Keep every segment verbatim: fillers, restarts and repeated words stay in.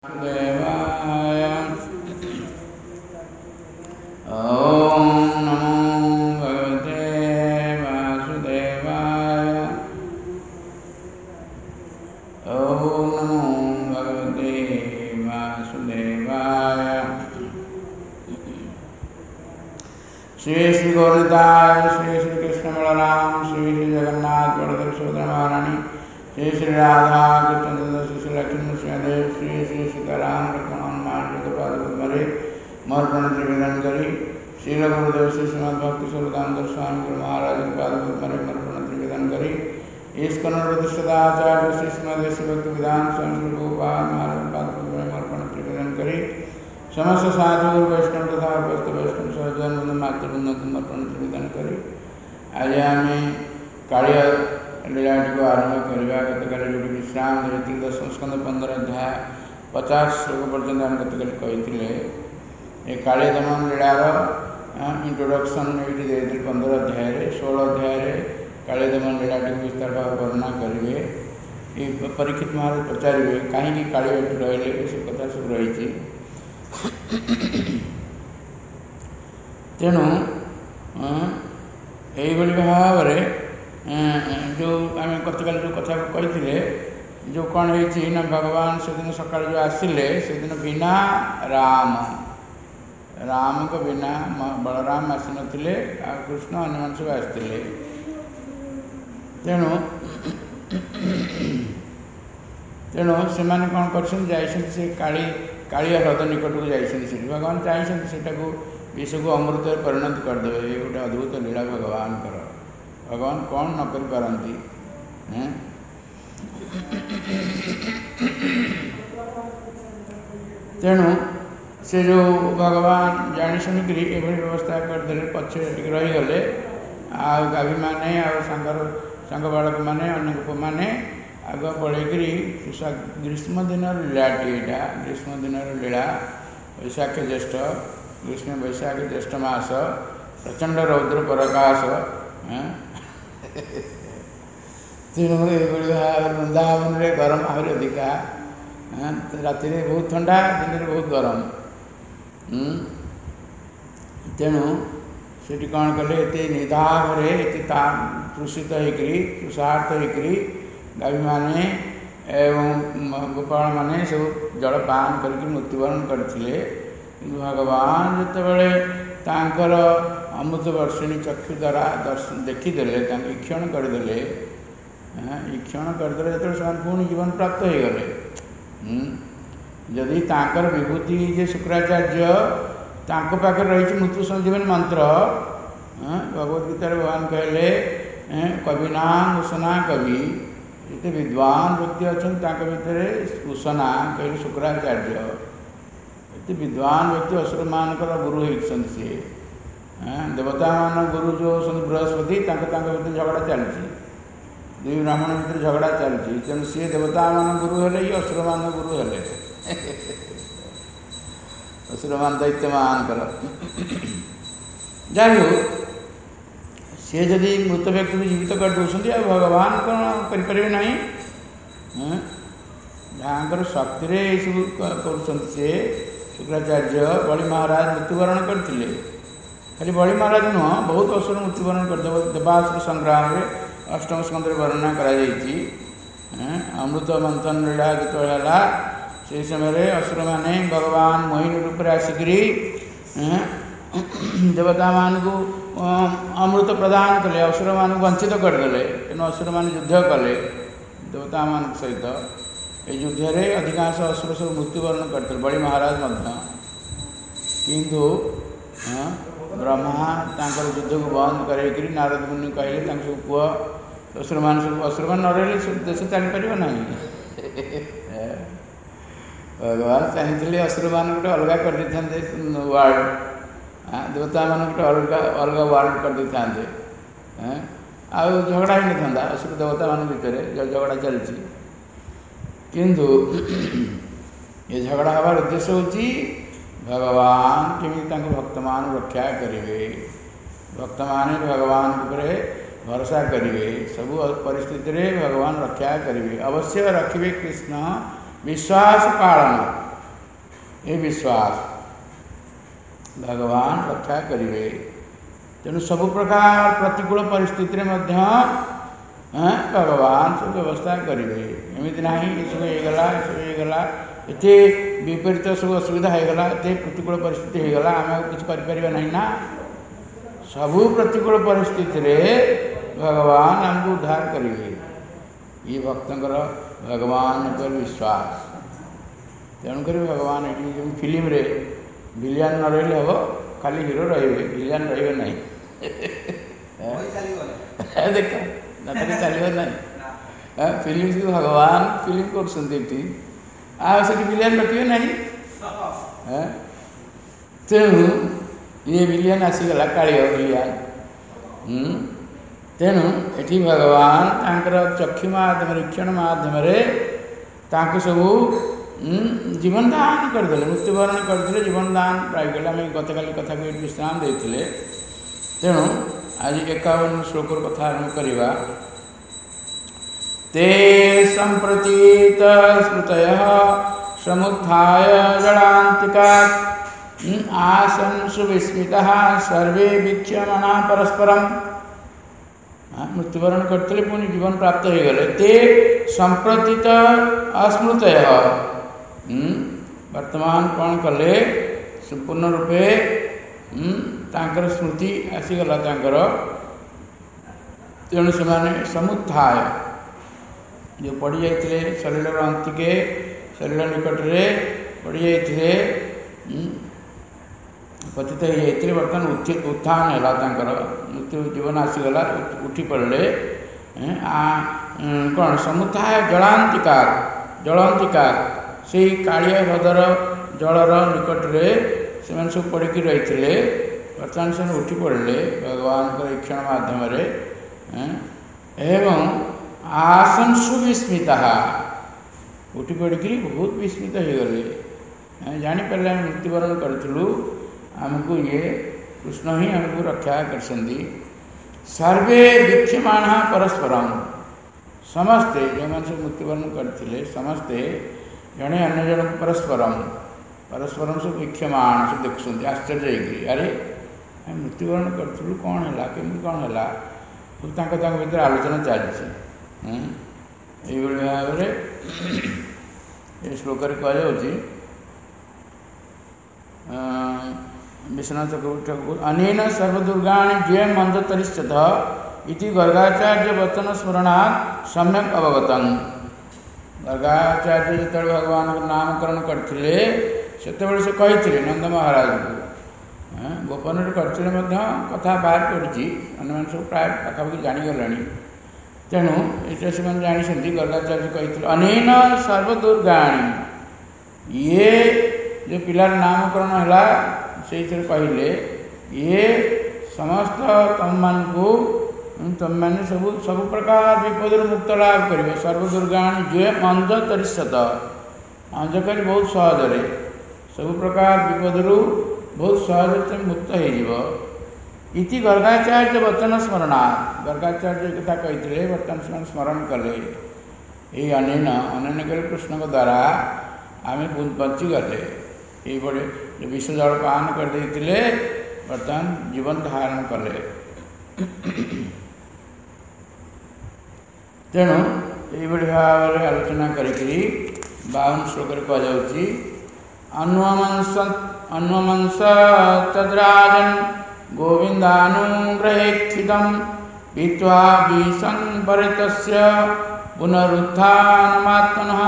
देवाय ओम नमो भगवते वासुदेवाय ओम नमो भगवते वासुदेवाय। श्री श्री गौरताय श्री श्री कृष्ण बलराम श्री श्री जगन्नाथ बलदेव सुभद्रा महारानी श्री श्री राधा कृष्ण श्री श्री लक्ष्मण नृसिंहदेव श्री श्री सीताराम लक्ष्मण हनुमान जी पादपद्मरे मर्पण त्रिवेदन करी श्री गुरुदेव श्री श्रीमद भक्ति स्वरूपानंद स्वामी गुरु महाराज के पादपद्मरे मर्पण त्रिवेदन करी इस्कन प्रतिष्ठाचार्य श्री श्रीमद श्री भक्ति विधान स्वामी श्री गोपाल महाराज के पादपद्मरे मर्पण त्रिवेदन करी समस्त साधु वैष्णव तथा उपस्थित वैष्णव सहजन मातृवृंद मर्पण त्रिवेदन करी आज आम कालिया लीलाटी को आरंभ करवा गतकाली जो विश्राम देती दशम स्कंद पंद्रह अध्याय पचास श्लोक पर्यटन आम गतकाली कही ये काली दमन लीलार इंट्रोडक्शन ये पंद्रह अध्याय षोल अध्याय काली दमन लीलाटी को विस्तार भाव वर्णना करेंगे। ये परीक्षित महाराज पचारे कहीं काली रही से कथा सब रही तेणु यही भाव जो आम गतकाल जो कथा कही जो कौन है ना भगवान से दिन सका जो आसिले से दिन बिना राम राम को बिना बलराम आसी नथिले आ कृष्ण अन्य सब आसते तेणु तेणु से कौन कर से काली कालिया ह्रद निकट को जाइए भगवान चाहिए विष को अमृत परिणत करदे। ये गोटे अद्भुत लीला भगवान कर भगवान कौन न कर पारती तेणु से जो भगवान जानी शुणिक व्यवस्था करदे पछे रहीगले आ गाभी मैंने आंगर सांग बालक मैंने अन्य गोप मैंने आग पलैकि ग्रीष्म दिन लीलाटी यहाँ ग्रीष्म दिन लीला वैशाख ज्येष्ठ ग्रीष्म वैशाख ज्येष्ठ मास प्रचंड रौद्र प्रकाश तेणु वृंदावन में गरम आहरी अधिका राति बहुत ठंडा दिन में बहुत गरम तेणु से कौन कले ये निधाघर तृषित होकर तृषार्थ होकर गाभी माने एवं गोपाल माने सब जलपान करके मृत्युवरण करते भगवान जितेबले तांकर अमृत वर्षिणी चक्षु द्वारा दर्शन देखीदे ईक्षण करदे ईक्षण करदे जो से पुणी जीवन प्राप्त हो गले जदि तांकर विभूति जे शुक्राचार्य तांको पाखे रही मृत्यु संजीवनी मंत्र भगवद्गीता भगवान कहले कविना उषना कवि ये विद्वान व्यक्ति अच्छा भितर उषना कहले शुक्राचार्य ये विद्वान व्यक्ति असुर मानकर गुरु होती सी देवता मान गुरु जो बृहस्पति भर झगड़ा चलती दुई ब्राह्मण भर झगड़ा चलती तेणु सी देवता मान गुरु हेले ये असुर मान गुरु हेले असुर मान दैत्य मान कर जाइ सी जदि मृत व्यक्ति को जीवित कर दूसरी आ भगवान कौन करें ना जहाँ शक्ति सब कर शुक्राचार्य बलि महाराज मृत्युवरण करते खाली बलि महाराज नुह बहुत असुर मृत्युवरण कर देवासुर संग्राम में अष्टम स्कंद वर्णना कराई अमृत मंथन लीला जो से समय असुर मैंने भगवान मोहिनी रूप में आसिकी देवता मान को अमृत प्रदान कले असुर मान वंचित करदे तेणु असुर मान युद्ध कले देवता मान सहित ये युद्ध में अधिकांश असुर सब मृत्युवरण करते बलि महाराज किंतु ब्रह्मा तांकर युद्ध को बंद कर नारद मुनि कहले सब पुह असुर मान सब असुर मान न रही देश चली पार ना भगवान चाहिए असुर मान गोटे अलग कर वार्ड देवता मान गोटे अलग अलग वार्ड कर दे था आ झगड़ा ही नहीं था असुर देवता मान भितर झगड़ा चलती किंतु ये झगड़ा हबार उद्देश्य होची भगवान केमी भक्त मान रक्षा करेंगे भक्त मान भगवान उपरे भरोसा करेंगे सबू परिस्थिति रे भगवान रक्षा करेंगे अवश्य रखिए कृष्ण विश्वास पालन ये विश्वास भगवान रक्षा करेंगे। तेणु सब प्रकार प्रतिकूल परिस्थिति भगवान सब व्यवस्था करेंगे। एमती ना ये सब होगला ये सब होगला एत विपरीत सब असुविधा होगला एत प्रतिकूल परिस्थिति होगला आम किसी कर ना सबू प्रतिकूल परिस्थिति रे भगवान हमको उद्धार करेंगे। ये भक्तंकर भगवान पर विश्वास। तेणुक भगवान ये फिल्म रे विलियन न रही हम खाली हिरो रे विलियन रे ना देख नाटक चलो ना फिल्म से भगवान फिल्म कर विलियन रखे ना तेणु ये विलियन आसीगला कालिय विलियन। तेणु ये भगवान तांकर चक्षु माध्यम क्षण माध्यम सबू जीवन दान करदे मृत्युवरण करते जीवन दान पाइगले आम गतकाली कथा को विश्राम देते। तेणु आज एकावन श्लोक कथा आरम्भ करवा। ते संप्रतीत स्मृतयः समुत्थाय जलान्तिकात् आसन् सुविस्मिताः सर्वे वीक्ष्यमाणा परस्परम। मृत्युवरण करते पुणी जीवन प्राप्त हो गले। ते संप्रतीत अस्मृतयः वर्तमान कौन कले संपूर्ण रूपे तांकर स्मृति आसीगला तांकर। तेणु से समुत्थाय जो पड़ जाते शरीर अंतिके शरीर निकट में पड़ जाते पतित हो जाते बर्तमान उत्थान है मृत्यु जीवन आसीगला उठी पड़े कौन समुत्थाय जलांतिका जलांतिका से कालिया ह्रदर जलर निकट में से सब पड़ी रही बर्तमान से उठी पड़े भगवान क्षण माध्यम एवं आसन सुविस्मिता उठी पड़ी बहुत विस्मित हो गले। जानीपारे मृत्युवरण करूँ आमको ये कृष्ण ही आमको रक्षा कर सर्वे वीक्ष्यमाण परस्परम समस्ते जो मैंने सब मृत्युवरण करते समस्ते जड़े अन्य जन परस्परम परस्परम सब वीक्ष्यमाण सब देखुं आश्चर्य होगी अरे मृत्युवरण करूँ कौन है केमी कौन है सब भर आलोचना चली भाव में श्लोक कहुच्छी विश्वनाथ चक्रवर्ती अनेन सर्वदुर्गाणि जे मंदतरिष्यथ इति गर्गाचार्य वचन स्मरणात् सम्यक अवगतन। गर्गाचार्य जो भगवान नामकरण करते से कही नंद महाराज को गोपन करते कथा बाहर पड़ी अन्य सब प्राय पाखापाखि जाणीगला। तेणु ये से जानी गर्गाचार्य कही अनेन सर्वदुर्गाणि ये जो पिलार नामकरण है से कहले ये समस्त तुम मान को तुम मैंने सब सब प्रकार विपद मुक्त लाभ कर सर्वदुर्गाणी जे मंद तरिष्यत अंज कर बहुत सहजरे सब प्रकार विपद बहुत सहज मुक्त हो इति गर्गाचार्य वचन स्मरणा गर्गाचार्य कथा कही बर्तमान से स्मरण कले ये अनेन अनेन कर कृष्ण के द्वारा आम बचीगले ये बड़े विष जल पान कर देते बर्तमान जीवन धारण कले। तेणु ये भाव में आलोचना करी बावन श्लोक कहुच्छी अन्वंश अन्वंश तद्राजन गोविंदानुग्रहेक्षितं पीत्वा विसंपरितस्य पुनरुत्थानमात्मनः।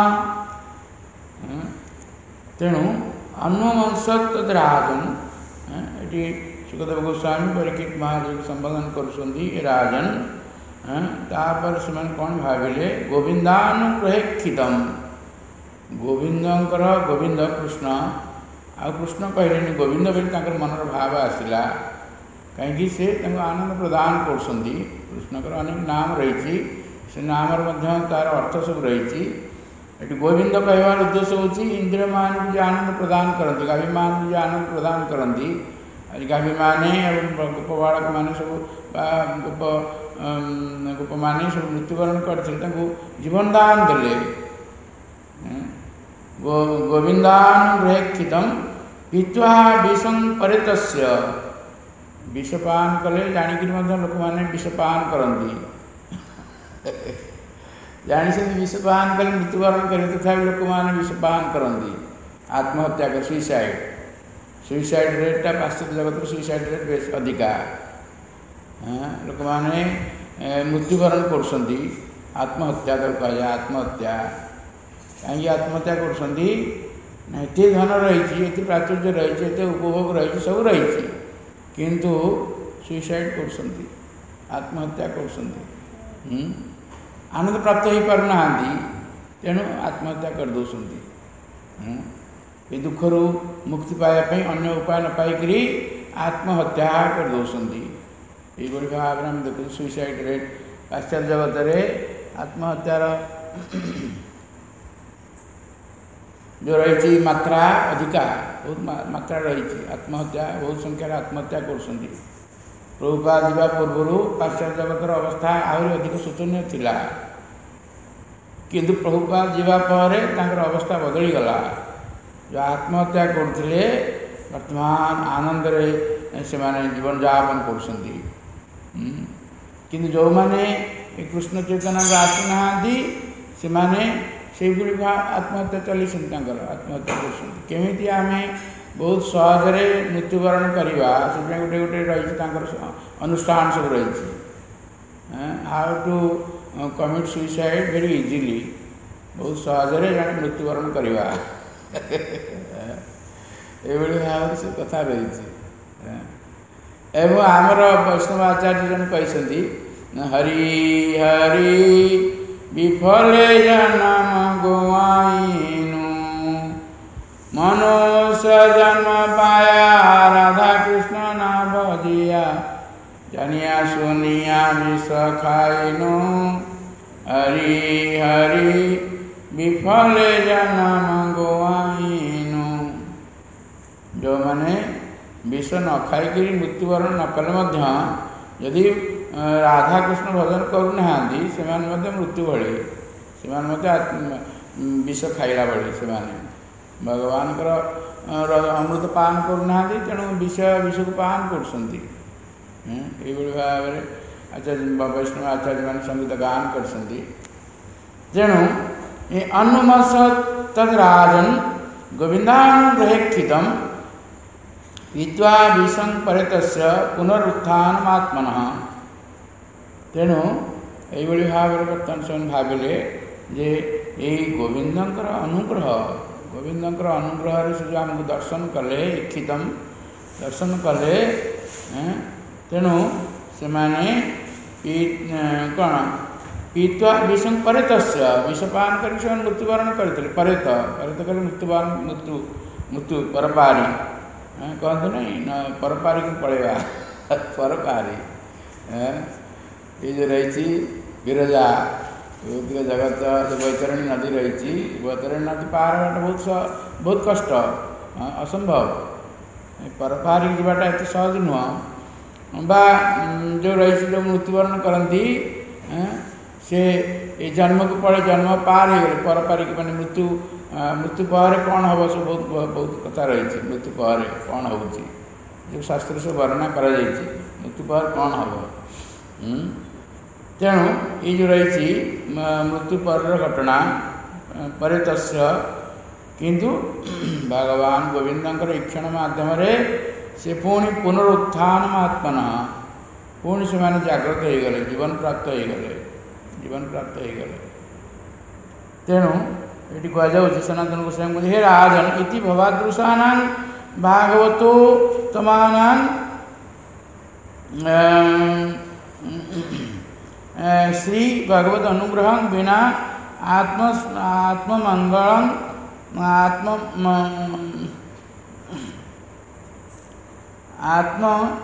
तेणु अन्वंश तद्राजन ये सुखदेव गोस्वामी परीक्षित महाराज संबोधन कर राजन तापर से कौन भाविले गोविंदानुग्रहेक्षितं गोविंदर गोविंद कृष्ण आ कृष्ण कहले गोविंद बोली मनर भाव आसला कहीं से आनंद प्रदान कर कृष्णकर अनेक नाम रही से नाम तार अर्थ सब रही ये गोविंद कहवार उद्देश्य होची इंद्रिय मान जो आनंद प्रदान करती गाभी मान जो आनंद प्रदान करती गाभी माने गोप बाड़क मैंने सब गोप गोप मैंने सब मृत्युवरण करते जीवन दान देले गो गोविंदानुग्रहेक्षितं पीत्वा विषं परितस्य विषपान कले जानिक लोक मैंने विषपान करती जानी विषपान कले मृत्युवरण करें तथा लोक मैंने विषपान करती आत्महत्या कर सुइसाइड सुइसाइड रेटा पाश्चात्य जगत सुइसाइड रेट बेस अधिका लोक मैंने मृत्युवरण कर आत्महत्या कह आत्महत्या कहीं आत्महत्या कर धन रही प्राचुर्य रही उपभोग रही सब रही किंतु सुइसाइड कर आत्महत्या कर आनंद प्राप्त हो पारना तेणु आत्महत्या कर दौरान ये दुख रू मुक्ति पाइबापी अन्य उपाय न पाइक आत्महत्या कर दौरान ये भाव में आम देखु सुइसाइड रेट पाश्चात्य जगत में आत्महत्यार जो रही मात्रा अधिका बहुत मात्रा रही आत्महत्या बहुत संख्यार आत्महत्या कर प्रभुपाद जावा पूर्व पाश्चात्य जगतर अवस्था आहरी अधिक शोचनीय थिला किंतु प्रभुपाद जावा पर अवस्था बदली गला जो आत्महत्या करते वर्तमान आनंद से जीवन यापन कर जो मैंने कृष्ण चैतन्य आसुना से आत्महत्या चली आत्महत्या करमी आम बहुत सहजरे मृत्युवरण करवा से गोटे गोटे रही अनुष्ठान सब रही how to commit suicide very easily बहुत सहजरे जन मृत्युवरण करवा ये भाव से कथा रही एवं आमर वैष्णव आचार्य जन कहते हरि हरि विफले जन्म गोवाइनु मनुष्य जन्म पाया राधा कृष्ण ना बजिया जानिया सुनिया विष खाइनु हरि हरि विफले जन्म गोवाइनु जो मैंने विष न खाई मृत्युवरण न कले यदि राधा कृष्ण भजन करूना से मृत्यु भली से विष खाइला भली से भगवान अमृत पान करूना तेणु विष विष को पान कर भाव में आचार्य वैष्णव आचार्य मान संगीत गान कर तेणु अनुमस तद्राजन गोविंदानुग्रहेक्षितं पीत्वा विषं परितस्य पुनरुत्थानमात्मनः तेणु ये भाव में बर्तमान से भाविले जे ये गोविंदर अनुग्रह गोविंदर अनुग्रह से जो आमको दर्शन कले इच्छित दर्शन कले तेणु से कौन पीत्वा विषं परितस्य विषपान कर मृत्युवरण करते परेत परेत कर मृत्युवरण मृत्यु मृत्यु परपारी कहते नहीं न परपारी को पड़ेगा परपारी ये जो रही विरजा जगत जो बैतरणी नदी रही बैतरणी नदी पार होगा बहुत बहुत कष्ट असंभव परपारी जाटा एत सहज नुह बा जो रही जो मृत्युवरण करती से ये जन्म को पड़े जन्म पार हो गए परपारिक मैंने मृत्यु मृत्यु पर कौन हम सब बहुत बहुत कथा रही मृत्यु पर कौन हो जो शास्त्र से वर्णना कर मृत्यु पर कौन हम तेणु ये जो रही मृत्यु पर घटना परितस्य किंतु भगवान गोविंदर ईक्षण मध्यम से पुणी पुनरुत्थान आत्मन पुणी से मैंने जागृत हो गले जीवन प्राप्त हो गले जीवन प्राप्त हो गले तेणु ये कहुच्छे सनातन गोस्वामी कहते हे राजन इति भवादृशानां भागवतो तमानां श्री भगवत अनुग्रह बिना आत्म आत्ममंगल आत्म आत्म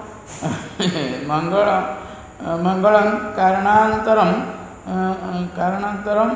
मंगल मंगलम कारणांतरम कारणांतरम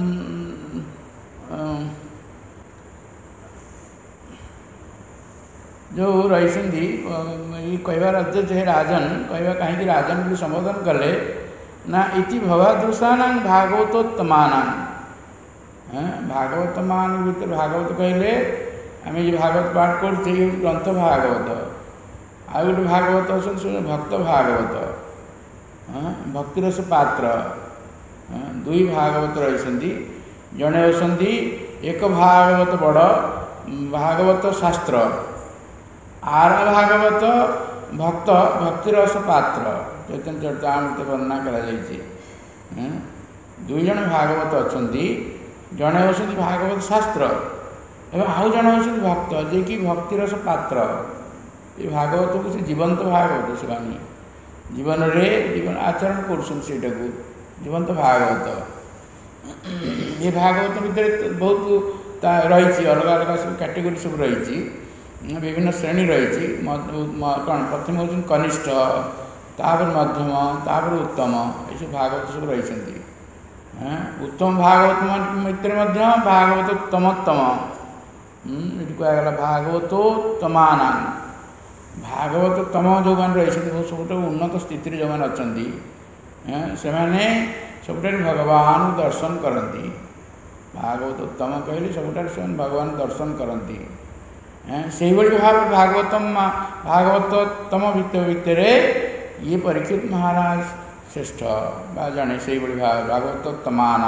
जो रही कहबार अध्यक्ष है राजन कहवा कहीं राजन भी संबोधन कले ना इति भवादृशानां भागवतोत्तमानां भागवत मान भर भागवत कहले आम जो भागवत पाठ करते ग्रंथ भागवत आ गए भागवत अच्छा भक्त भागवत भक्तिरस पात्र दुई भागवत रही जड़े अच्छा एक भागवत बड़ भागवत शास्त्र आर भागवत भक्त भक्तिरस पात्र चैतन्य चरितामृत वर्णना कर दुई जन भागवत अच्छा जड़े अच्छा भागवत शास्त्र एवं आउ जन अच्छा भक्त जे कि भक्तिरस पात्र ये भागवत को जीवंत भागवत से जीवन रे जीवन आचरण कर जीवंत भागवत ये भागवत भितर बहुत रही अलग अलग सब कैटेगोरी सब रही विभिन्न श्रेणी रही कौन प्रथम हूँ कनिष्ठ तापर मध्यम तापर उत्तम ये भागवत सब रही उत्तम भागवत भितर भागवत उत्तमोत्तम ये कहगला भागवतोत्तमान भागवतोत्तम जो मैंने रही सब उन्नत स्थित जो मैंने अच्छा से मैंने सब भगवान दर्शन करती भागवतोत्तम कहले सब से भगवान दर्शन करती से भाव भागवतम भागवतोत्तम भितर ये परीक्षित महाराज श्रेष्ठ बा जड़े से भाव भागवतोत्तमान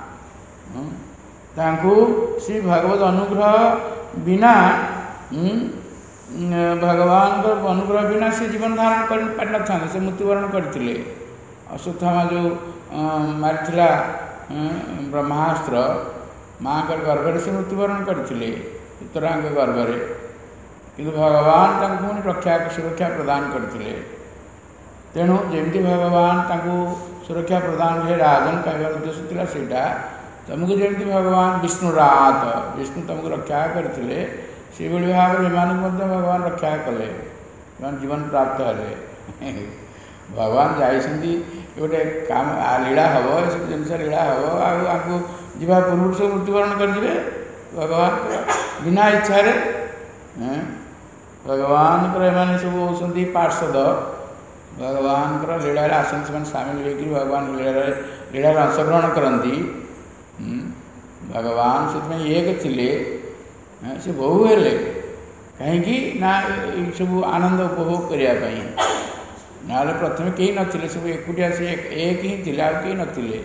श्री भगवत अनुग्रह बिना भगवान अनुग्रह बिना से जीवन धारण कर पारि न था से मृत्युवरण करते अश्वत्थामा जो मारिथिला ब्रह्मास्त्र माँ के गर्भ से मृत्युवरण करते उत्तरांग गर्भ में किंतु भगवान पुणी रक्षा सुरक्षा प्रदान करते तेणु जमी भगवान सुरक्षा प्रदान हुए राजन कहवर उद्देश्य था तुमको जमी भगवान विष्णुरात विष्णु तुमको रक्षा करते से भाव में भगवान रक्षा कले जीवन प्राप्त हेले भगवान जाइए गोटे काम लीला हम सब जिन लीला हम आपको जीवा पूर्व सब मृत्युवरण करेंगे भगवान बिना इच्छा भगवान एम सब होती पार्षद भगवान लीला आसती से सामिल होकर भगवान लीला लीला अंशग्रहण करती भगवान से एक थिले से बहु हेले कहीं ना सब आनंद उपभोग करने ना प्रथम कहीं नथिले सब एकुटिया से एक ही थे आ कहीं नथिले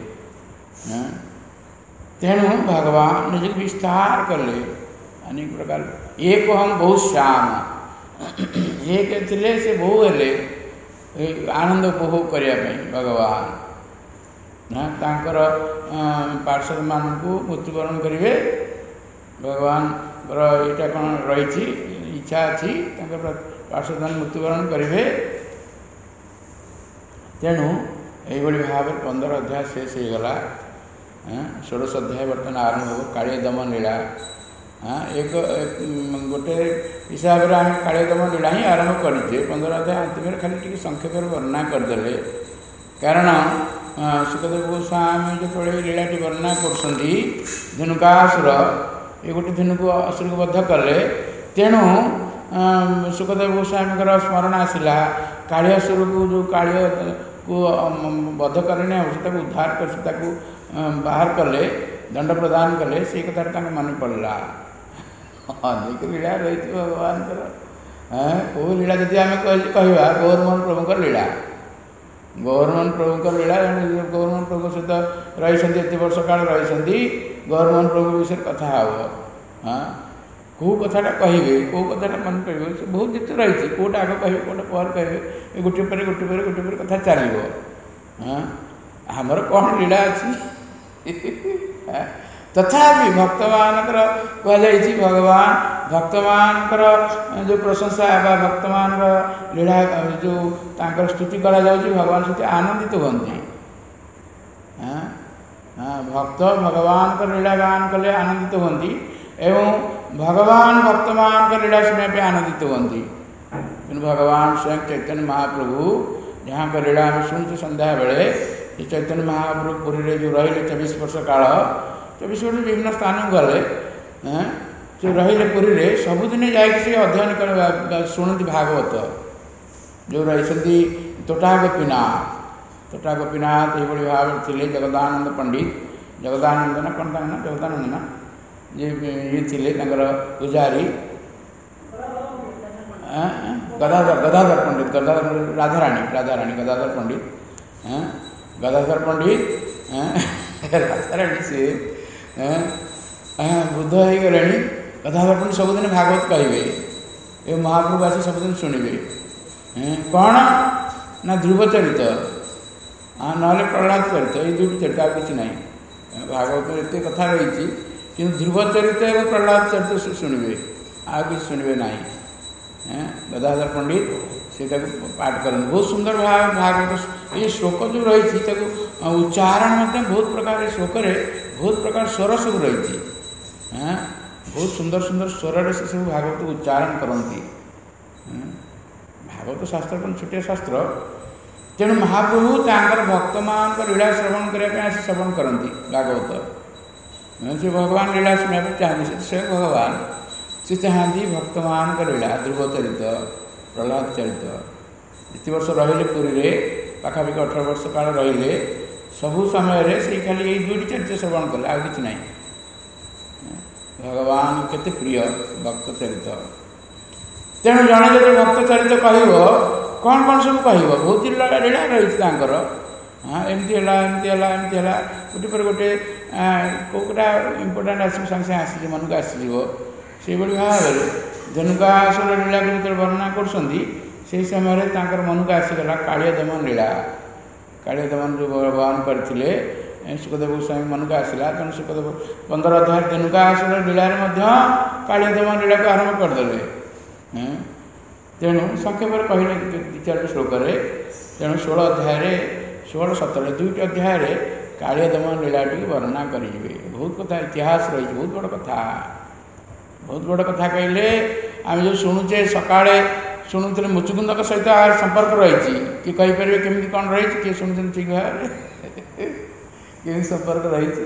तेणु भगवान निज विस्तार कले अनेक प्रकार एक हम बहुत श्याम एक थिले से बहु हेले आनंद उपभोग करने भगवान तांकर पार्षद मान मृत्युवरण करेंगे भगवान यहाँ कौन रही इच्छा अच्छी पार्षद मान मृत्युवरण करेंगे तेणु यही भाव में पंद्रह अध्याय शेष हो गला षोड़श अध्याय बर्तमान आरंभ हो काली दमन लीला एक गोटे हिसाब से आम काली दमन लीला ही आरंभ करें पंद्रह अध्याय अंतिम खाली टी संक्षेप वर्णना करदे कारण सुखदेव गोस्वामी जो लीलाटी वर्णना कर धनुकासुर ये गोटे धनु को असुर को बद्ध कले तेणु सुखदेव गोस्वामी स्मरण आसला कालियासुर को जो कालिया को बद्ध करने से उद्धार कर बाहर कले दंड प्रदान कले से कथा मन पड़ा अनेक लीला रही भगवान कौ लीला जदि आम कह गौरमोहन प्रभुंर लीला गौरमोहन प्रभुंर लीला गौरमोहन प्रभु सहित रही एत वर्ष काल रही गौरमोहन प्रभु विषय कथा हाँ कौ कथाटा कहे कौ कथाटा मन पड़े बहुत जिते रही कौटा आग कहे कौटा पर कहे गोटे पर गोटे पर गोटे पर कथा चलो हाँ आमर कौन लीला अच्छी तथापि भक्त मान कहुई भगवान भक्त मान जो प्रशंसा बा भक्त मान लीला जो तांकर स्तुति करा जाउछि भगवान से आनंदित होती हाँ हाँ भक्त भगवान का लीला गान कले आनंदित होती एवं भगवान भक्त मान का लीला सुनने पे आनंदित होती भगवान स्वयं चैतन्य महाप्रभु जहाँ का लीला हम सुनते संध्या बेले चैतन्य महाप्रभु पुरी जो रही चौबीस वर्ष काल चौबीस वर्ष विभिन्न स्थान गले जो रही पुरी सबुदिन जाकि अध्ययन कर शुणती भागवत जो रही तोटा गोपीनाथ तोटा गोपीनाथ ये भाव थे जगदानंद पंडित जगदानंद ना कौन था ना जगदानंद ना ये ये थे पूजारी गदाधर गदाधर पंडित गदाधर पंडित राधाराणी राधाराणी गदाधर पंडित गदाधर पंडित राधाराणी से बुद्ध हो गले गदाधर पंडित सबुदिन भागवत कहे ये महाप्रभु आसी सबुदिन शुणे कौन ना ध्रुव चरित ना प्रहलाद चरित ये दुईट चरित आ कि ना भागवत एत कथा रही कि ध्रुव चरित और प्रहलाद चरित शुणे आ कि शुणे ना गदाधर पंडित से पाठ करें बहुत सुंदर भाव भागवत ये श्लोक जो रही उच्चारण मतलब बहुत प्रकार श्लोक बहुत प्रकार स्वर सब रही बहुत सुंदर सुंदर स्वर से सब भागवत उच्चारण करती भागवत शास्त्र कौन छोटिया शास्त्र तेणु महाप्रभु तांकर भक्त मान लीला श्रवण करने श्रवण करती भागवत से भगवान लीला शुणा चाहते से भगवान से चाहती भक्त मान लीला ध्रुव चरित प्रहलाद चरित जिते वर्ष रही पुरी पाखापाखि अठारह वर्ष काल रही सबु समय से खाली ये दुईट चरित्र श्रवण कले आ कि ना भगवान केते प्रिय भक्त चरित तेणु जड़े जो भक्त चरित कह कौन कौन सब कह बहुत लीला रही हाँ एमती है एमती है एमती है गोटे पर गोटे कौटा इम्पोर्टाट आस सागे सागे आसी मन को आसज से भाव में धनुकासुर लीला को जो वर्णना कर समय मन को आसीगला कालिया दमन लीला कालिया दमन जो भगवान करते सुखदेव गोस्वामी मन को आसला तेणु सुखदेव पंद्रह अध्याय धनुकासुर लीलार कालिया दमन लीला को आरंभ करदे तेणु संक्षेप कहले दि चार श्लोक तेणु षोल अध्याय षोल सतर दुईट अध्याय कालिया दमन लीला टी वर्णना करेंगे बहुत कथा इतिहास रही बहुत बड़ कथा बहुत बड़ कथा कहले आम जो शुणुचे सकाळे शुणुले मुचुकुंद सहित संपर्क रही किए कहीपर केमी कौन रही किए शुणुचे ठीक भाव केमी संपर्क रही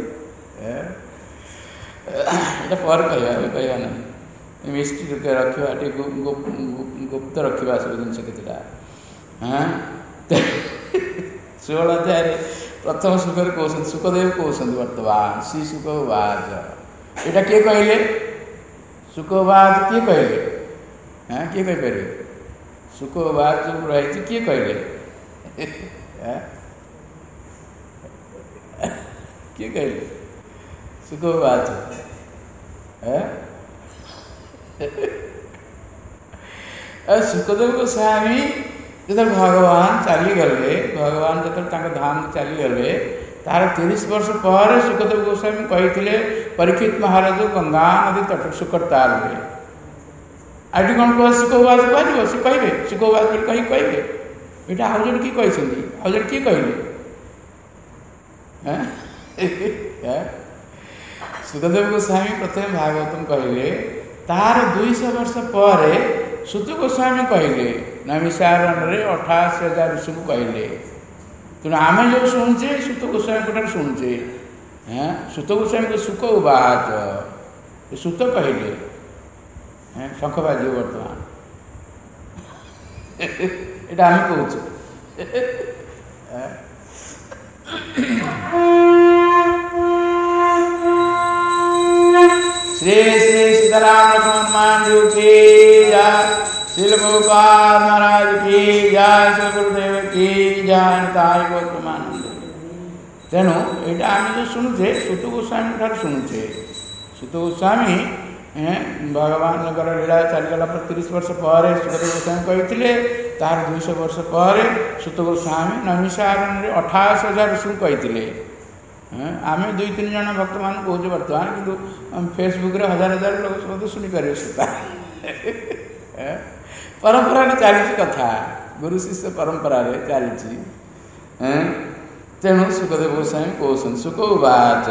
पर कह कह ना मिस्ट्री रखा गुप्त रखा सब जिन केतटा हाँ षोल अध्याय प्रथम सुखर कहते सुखदेव कहते बर्तमान श्री सुखवाच यहाँ किए कहले सुखवाच किए कहले हाँ किए कहीपर सुखवाच जो रही किए कहले किए कहले सुखवाच सुखदेव गोस्वामी जो भगवान चलीगले भगवान जो धाम चलीगले तार तीस वर्ष पर सुखदेव गोस्वामी कही परीक्षित महाराज गंगा नदी तट सुकरताल आज कौन कह सुखवाच कह सी कहे सुखवाच कहीं कहे यहाँ आउ जन किए कहते आउ जन किए कहले सुखदेव गोस्वामी प्रथम भागवतम कहले तार दुईश वर्ष पर सुत गोस्वामी कहले नैमिषारण्य रे अठासी हजार ऋषि को कहले तेणु आम जो शुणुचे सुत गोस्वामी ठार शुणुचे हाँ सुत गोस्वामी के सुख उवाच सुत कहले हाँ शंख बाजी बर्तमान यहाँ आम कहे श्री श्री सीताराम लक्ष्मण हनुमान जी की जय श्री गोपाल महाराज की जय श्री गुरुदेव की जय निताई गौतमानंद तेणु यहाँ आम जो शुणुचे सुत गोस्वामी ठार शुणुचे सुत गोस्वामी भगवान लीला चलीगला पर तीस वर्ष पर सुखदेव गोस्वामी कहते तार दुईश वर्ष पर सुत गोस्वामी नैमिषारण्य अठासी हजार ऋषि कहते आम दुई तीन जन भक्त मान कहे बर्तमान कि फेसबुक रे हजार हजार लोग सब शुणिपारे सुता परंपरा चली कथा गुरु शिष्य परंपरा चली तेणु सुखदेव गोस्वामी कहते सुख उवाच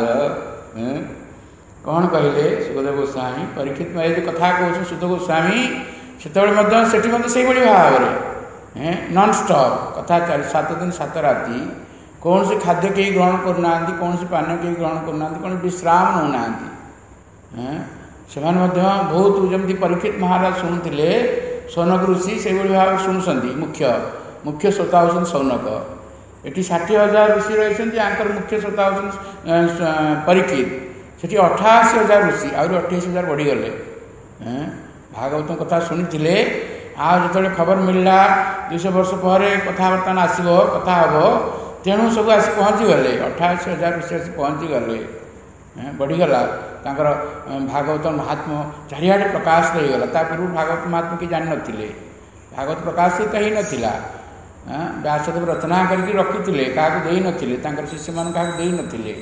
कौन कहले सुखदेव गोस्वामी परीक्षित में जो कथा कहते सुख गोस्वामी से भाव में नॉन स्टॉप कथा चली सात दिन सात राति कौन से खाद्य कहीं ग्रहण करना कौन से पानी कहीं ग्रहण करना कौन विश्राम नौना से बहुत जमी परीक्षित महाराज शुणुते सौनक ऋषि से भाव शुणुंट मुख्य मुख्य श्रोता होती सौनक ये षाठी हजार ऋषि रही आंकर मुख्य श्रोता होती परीक्षित सेठी अठाशी हजार ऋषि आहरी अठाईस हजार बढ़ीगले भागवत कथा शुणी आज जो खबर मिलला दुईश वर्ष पर कथबार्ता आसो कथा हम तेणु सब आस पहुँची गले अठाशी हजार ऋषि आस पहुँची गले बढ़ीगला तांकर भागवत महात्मा चारिआडे प्रकाश होगला पूर्व भागवत महात्मा कि जान नथिले भागवत प्रकाशित ही नाला व्यासदेव रचना करके रखी क्या दे नथिले शिष्य मान क्या दे नथिले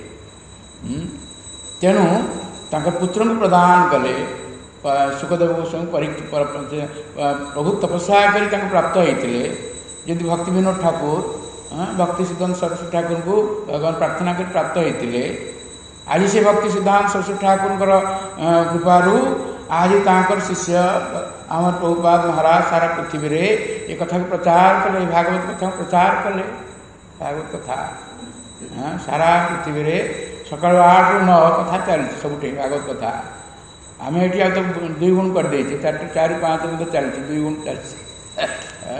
तेणु पुत्र को प्रदान कले सुखदेव गोस्वामी प्रभु तपस्या कर प्राप्त होते जमी भक्ति विनोद ठाकुर भक्ति सिद्धांत सरस्वती ठाकुर को भगवान प्रार्थना कर प्राप्त होते आज से भक्ति सिद्धांत सरस्वती ठाकुर कृपारू आज तांकर शिष्य आम प्रभुपाद महाराज सारा पृथ्वी रे ये कथा को प्रचार कले भागवत कथा प्रचार कले भागवत कथा सारा पृथ्वी रे सकाल आठ रु नौ कथा चलती सब भागवत कथा आम ये तो दुई गुण कर दे चार चार पाँच बजे चलती दुई गुण चलती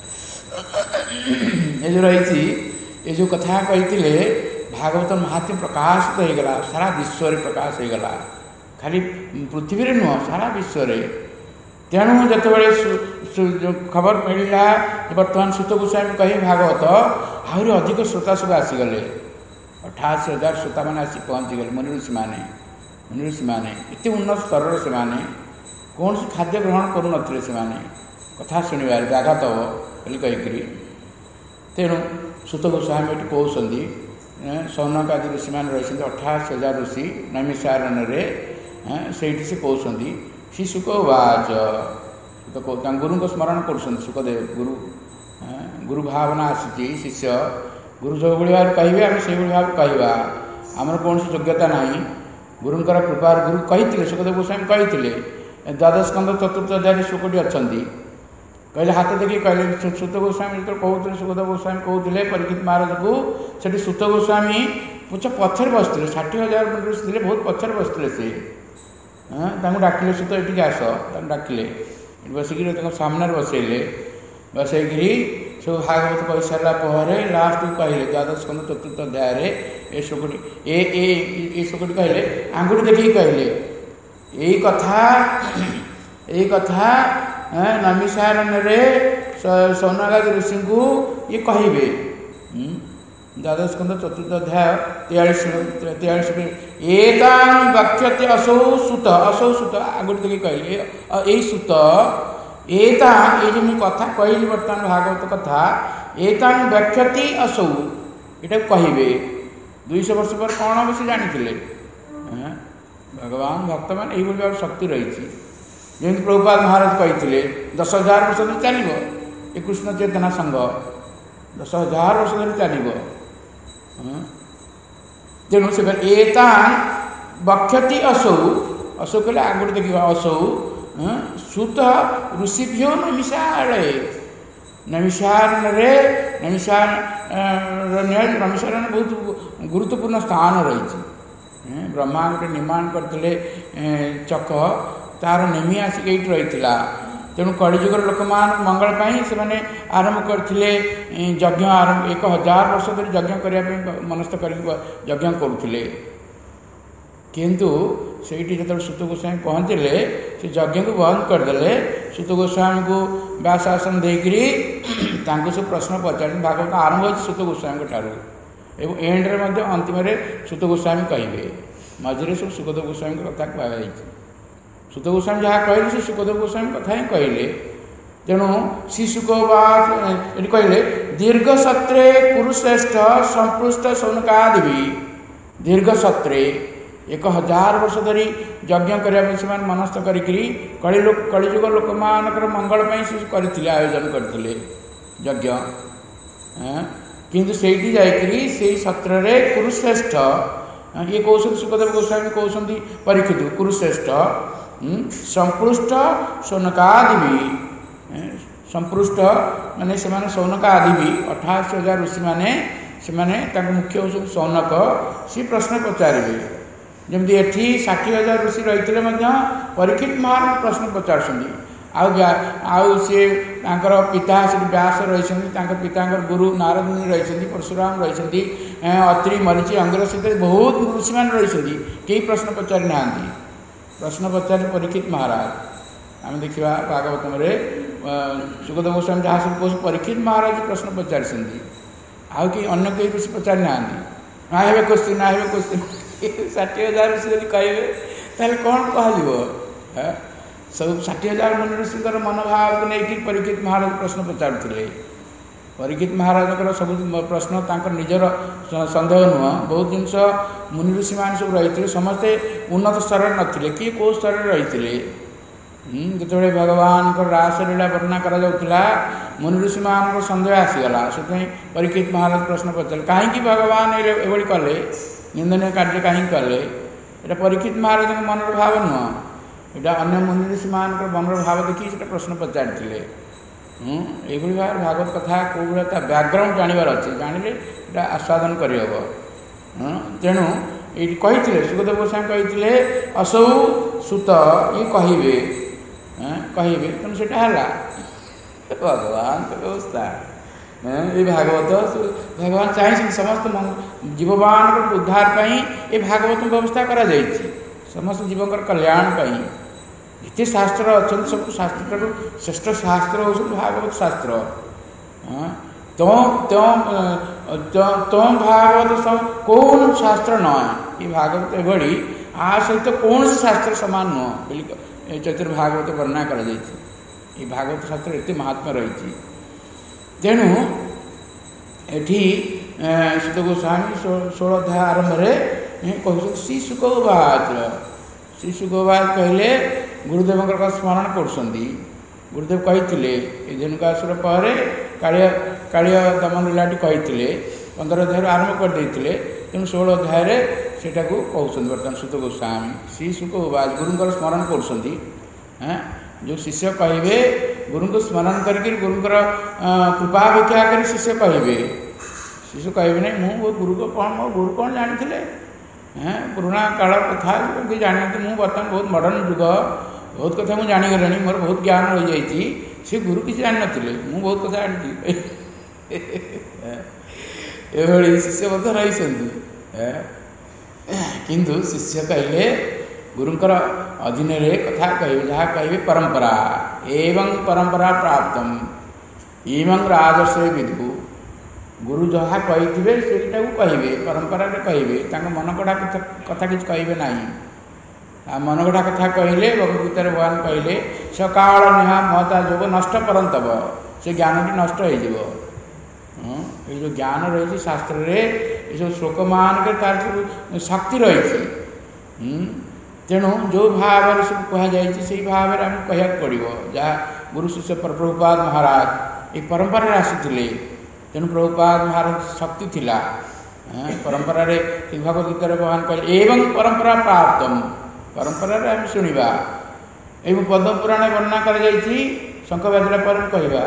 ये जो रही ये जो कथा कही भागवत महात्म्य प्रकाशित तो होगला सारा विश्व रे प्रकाश होगला खाली पृथ्वी रे नुह सारा विश्व रे तेणु जो खबर मिलला बर्तमान सुत गोस्वामी कही भागवत आहरी अधिक श्रोता सब आसीगले अठाशी हजार श्रोता मैंने आसी पहुँची गले मुनि ऋषि मैंने मुनि ऋषि मैंने एत उन्नत स्तर से कौन सी खाद्य ग्रहण करूँ से कथा शुणवार व्याघात हम बोली कहीकि तेणु सुत गोस्वामी ये कहते सौनक आदि ऋषि मैंने रही अठाशी हजार ऋषि नैमिषारण्य से से कहते श्री शुक वाच तो गुरु को स्मरण कर सुखदेव गुरु गुरु भावना आसी शिष्य गुरु जो भाव कहे आम से भाव कहवा आमर कौन सी योग्यता ना गुरुंकर कृपार गुरु कही सुखदेव गोस्वामी कही द्वादश स्कंद चतुर्थ अध्याय सुखटी अच्छा कहले हाथ देखिए कहले सुत गोस्वामी जो कहते सुखदेव गोस्वामी कहते परीक्षित महाराज को से सुत गोस्वामी पूछ पछर बसते षाठी हजार थे बहुत पछर बसते सी डाकिले सुत ये आस डाकिले बसिक सामने बसैले बसैकि सब भागवत कही सारापर लास्ट को कहले द्वादश स्कंद चतुर्थ अध्याय ए श्लोकटी ए ए श्लोकटी कहले आंगुठी देखिए कहले यही कथा यही कथा नैमिषारण्य सौनकादि ऋषि को ये कहे द्वादश स्कंद चतुर्थ अध्याय तेयालीस तेयालीस एतान वक्ष्यते असौ सुत असौ सुत आगुट देखिए कहले यही सुत एता ये जो मुझे कथा कहली बर्तमान भागवत कथा एतान वक्ष्यति असौ ये कहे दुईश वर्ष पर कौन हम से जानी भगवान भक्त मान यही भाव शक्ति रही जमी प्रभुपाद महाराज कही दस हजार वर्ष धरी चलो ये कृष्ण चेतना संघ दस हजार वर्ष धरी चलो तेणु से एतान वक्ष्यति असौ असौ कहले आगुट देखिए असौ सुत ऋषिभ्यो नैमिषारण्ये नैमिषारण्य नैमिषारण्य नैमिषारण्य बहुत गुरुत्वपूर्ण स्थान रही ब्रह्मा गोटे निर्माण करते चक तार नेमी आसिक ये रही तेणु कलिजुगर लोक मान मंगल से मैंने आरंभ करते यज्ञ आरंभ एक हजार वर्ष धरी यज्ञ करने मनस्थ कर यज्ञ करुले किंतु से जो सुत गोस्वामी पहुँचले से यज्ञ को बंद करदे सुत गोस्वामी को व्यास आसन देकरी सब प्रश्न पचार भागवत आरंभ हो सुत गोस्वामी ठार एवं एंड्रे अंतिम सुत गोस्वामी कहे मझे सब सुखदेव गोस्वामी कथा कहुई सुत गोस्वामी जहाँ कहले से सुखदेव गोस्वामी कथा ही कहले तेणु श्री शुकवाच ये कहले दीर्घ सत्रे कुरुश्रेष्ठ संपृष्ट सौनकादि दीर्घ सत्रे एक हजार वर्ष धरी यज्ञ करने से मनस्थ करी कलिजुग लोक मानकर मंगल से करते आयोजन करते यज्ञ किंतु सेठी जाकरी से सत्र कुरुश्रेष्ठ ये कहते सुखदेव गोस्वामी कहते परीक्षित कुरुश्रेष्ठ संपृष्ट सौनकादि संपृष्ट माने से सौनकादि भी अठाशी हजार ऋषि मैंने से मुख्य हूँ सौनक सी प्रश्न पचारे जमी एटी षाठी हजार ऋषि रही परीक्षित महाराज प्रश्न पचार आउ आउ सी पिता से व्यास रही पिता गुरु नारद मुनि रही परशुराम रही अत्रि मरीचि अंग्र सहित बहुत ऋषि मान रही कई प्रश्न पचारि ना प्रश्न पचारे परीक्षित महाराज आम देखा भागवतम सुखदेव गोस्वामी जहाँ सब कह परीक्षित महाराज प्रश्न पचारि आउ कि अन्य कई ऋषि पचारि ना ना हे क्वेश्चन ना हे क्वेश्चन षाठी हजार ऋषि यदि कहे ताल कौन कह सब षाठी हजार मन ऋषिकर मनोभाव को लेकिन परीक्षित महाराज प्रश्न पचारुले परीक्षित महाराज सब प्रश्न तांकर निजर संदेह नुह बहुत जिनस मुनि ऋषि मान सब रही समस्ते उन्नत स्तर नथिले किए कौ स्तर रही जो भगवान रासलीला वर्णना करा मुनि ऋषि मान सन्देह आसीगला से परीक्षित महाराज प्रश्न पचारे कहीं भगवान एभली कले निंदनीय कार्य कहीं कले ये परीक्षित महाराज मनर भाव नुह यहाँ अन्य मुनि ऋषि मान मनर भाव देखिए से प्रश्न पचारि ये भाव भागवत कथा कौ भाया बैकग्राउंड जानवर अच्छे जानिले ये आस्वादन करहब तेणु ये कही सुखदेव गोस्वामी कही असौ सुत ये कहे कहे तेणु से भगवान व्यवस्था ये भागवत भगवान चाहिए समस्त जीवमान उद्धार पर ये भागवत व्यवस्था करा समस्त जीवकर कल्याण पर ये शास्त्र अच्छा सब शास्त्र श्रेष्ठ शास्त्र हो भागवत शास्त्र तुम भागवत सब कौन शास्त्र न ये भागवत एभली आ सहित कौन शास्त्र सामान नुह बोली चतुर भागवत वर्णना कर भागवत शास्त्र एत महात्मा रही तेणु एठी सुत गोस्वामी षोल अध्याय आरंभ में कह श्री सुखवाच श्री सुखवाच कहले गुरुदेव स्मरण कर गुरुदेव कही धेनुकासुर पर कालिया कालिया दमन लीलाटी कही पंद्रह अध्याय आरंभ करदे तेणु षोल अध्याय सेटा को कहते बर्तमान सुत गोस्वामी श्री सुखवाच गुरुंर स्मरण कर जो शिष्य कहे गुरु को स्मरण करके गुरुंर कृपा भिक्षा कर शिष्य कहे शिष्य कहे नहीं मु गुरु को कौन मो गुरु कौन जानी पुराणा काल कथा कि जानते मुझे बर्तमान बहुत मॉडर्न जुग बहुत कथा मुझे जानीगली मोर बहुत ज्ञान रही जाइए सी गुरु किसी जान नी मुझे बहुत कथा जानी एभली शिष्य रही किंतु शिष्य कहले गुरुंकर अधीन कथा कहे जहाँ कहे परंपरा एवं परंपरा प्राप्त एवं राजस्व विदु गुरु जहाँ कही से कहे परंपरा कहे मन गढ़ा कथा किसी कहे ना मन गढ़ा कथा कहले भगवदगीता भगवान कहले सकाल निहा महता जोग नष्ट परंतव से ज्ञान टी नष्ट हो ये जो ज्ञान रही शास्त्र रे ये सब श्लोक मान तार शक्ति रही तेणु जो भाव सब कहुई भाव में आम कह पड़ो जहाँ गुरु शिष्य प्रभुपाद महाराज ये परंपरा आसी तेणु प्रभुपाद महाराज शक्ति थिला परंपरा रे भगवदगीता भगवान कहले एवं परंपरा प्राप्त परंपरा रे आम शुणा एवं पद्म पुराण वर्णना कर शंख बाजिला पर कहवा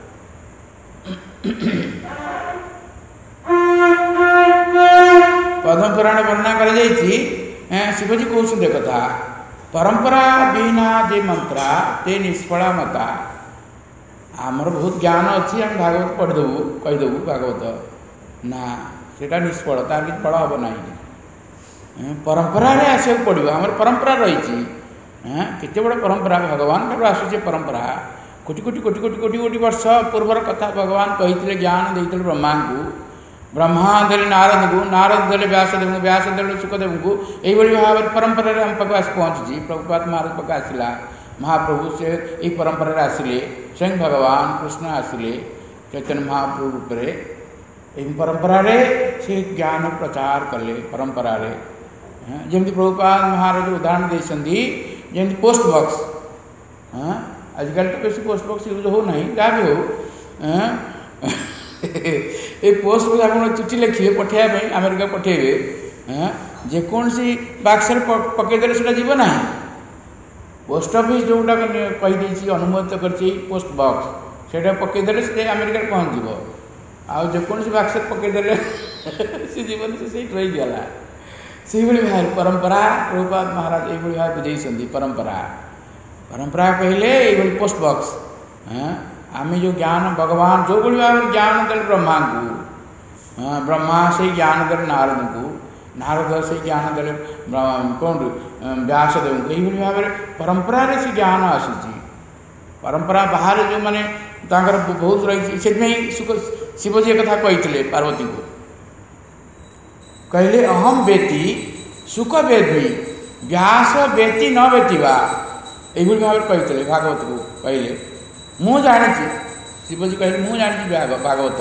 पद्म पुराण वर्णना कर शिवजी कहते कथा परंपरा बिना जे मंत्रा ते निष्फला मता आमर बहुत ज्ञान अच्छी आम भागवत पढ़ीदेवु कहीदेवु भागवत ना सेटा निष्फल तार कि फल हम ना परंपरा रे आसा पड़ो आम परंपरा रही केते बड़ परंपरा भगवान ठार आसूचे परंपरा कोटि कोटि कोटि कोटि कोटि कोटि वर्ष पूर्वर कथा भगवान कही ज्ञान देते ब्रह्मा को ब्रह्मा देले नारद को नारद देले व्यासदेव को व्यास देले सुखदेव को यही भाव परंपरा आम पाक आस पहुँची प्रभुपाद महाराज पाक आसला महाप्रभु से यही परंपरा आसिले स्वयं भगवान कृष्ण आसिले चैतन्य महाप्रभु रूप से यही परंपरा रे से ज्ञान प्रचार कले परंपरा रे जमी प्रभुपाद महाराज उदाहरण देती जमी पोस्ट बॉक्स हाँ आजिकल तो बेस पोस्ट बॉक्स यूज हो ना जहाँ भी हो ये पोस्ट बॉक्स आप चिठी लिखिए पठाइबा अमेरिका पठेबे जेकोसी बाक्सर पकईदे से जीव ना पोस्ट ऑफिस जोटा कहीदे अनुमोदित कर पोस्ट बॉक्स से पकईदे से अमेरिका पहुँच आउ जेकोसी बाक्सर पकईदे सी जीवन से रहीगला से भाव परंपरा प्रभुपाद महाराज ये भाव बुझे परंपरा परंपरा कहले ये पोस्ट बॉक्स हाँ आम जो ज्ञान भगवान जो भाव में ज्ञान दे ब्रह्मा को हाँ ब्रह्मा से ज्ञान दे नारद को नारद से ज्ञान दे कौन व्यासदेव को यही भाव में परंपरा से ज्ञान आसी परंपरा बाहर जो मैंने बहुत रही से शिवजी कथा कही पार्वती को कहले अहम बेटी सुख बेदी व्यास बेटी न बेटीवा यही भाव कही भागवत को कहले मु जानी शिवजी कहले मु जानी भागवत